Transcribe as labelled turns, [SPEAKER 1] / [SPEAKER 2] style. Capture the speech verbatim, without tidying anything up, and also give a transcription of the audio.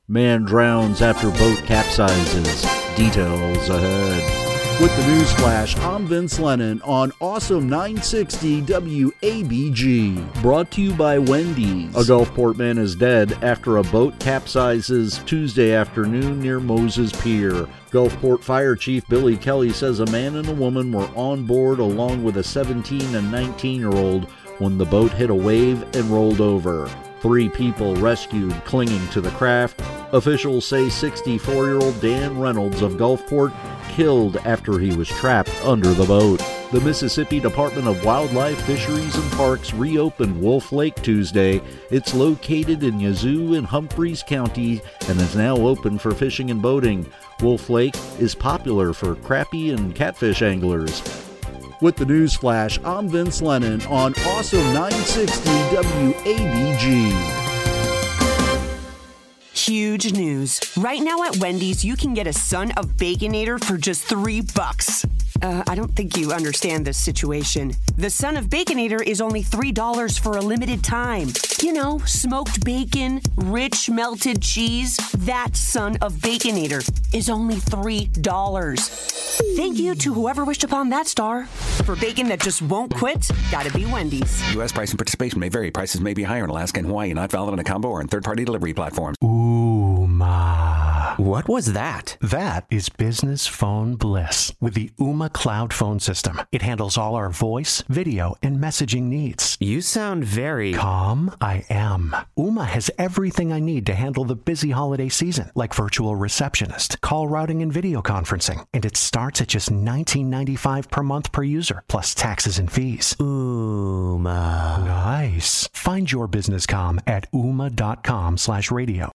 [SPEAKER 1] Man drowns after boat capsizes. Details ahead. With the news flash, I'm Vince Lennon on Awesome nine sixty W A B G. Brought to you by Wendy's. A Gulfport man is dead after a boat capsizes Tuesday afternoon near Moses Pier. Gulfport Fire Chief Billy Kelly says a man and a woman were on board along with a seventeen and nineteen-year-old when the boat hit a wave and rolled over. Three people rescued clinging to the craft. Officials say sixty-four-year-old Dan Reynolds of Gulfport killed after he was trapped under the boat. The Mississippi Department of Wildlife, Fisheries, and Parks reopened Wolf Lake Tuesday. It's located in Yazoo and Humphreys County and is now open for fishing and boating. Wolf Lake is popular for crappie and catfish anglers. With the news flash, I'm Vince Lennon on Awesome nine sixty W A B G.
[SPEAKER 2] Huge news. Right now at Wendy's, you can get a Son of Baconator for just three bucks. Uh, I don't think you understand this situation. The Son of Baconator is only three dollars for a limited time. You know, smoked bacon, rich melted cheese. That Son of Baconator is only three dollars. Thank you to whoever wished upon that star. For bacon that just won't quit, gotta be Wendy's.
[SPEAKER 3] U S price and participation may vary. Prices may be higher in Alaska and Hawaii, not valid on a combo or on third-party delivery platforms.
[SPEAKER 4] Ooh, ma.
[SPEAKER 5] What was that?
[SPEAKER 4] That is business phone bliss with the Ooma Cloud Phone System. It handles all our voice, video, and messaging needs.
[SPEAKER 5] You sound very...
[SPEAKER 4] Calm? I am. Ooma has everything I need to handle the busy holiday season, like virtual receptionist, call routing, and video conferencing. And it starts at just nineteen ninety-five per month per user, plus taxes and fees.
[SPEAKER 5] Ooma.
[SPEAKER 4] Nice. Find your business comm at ooma.com slash radio.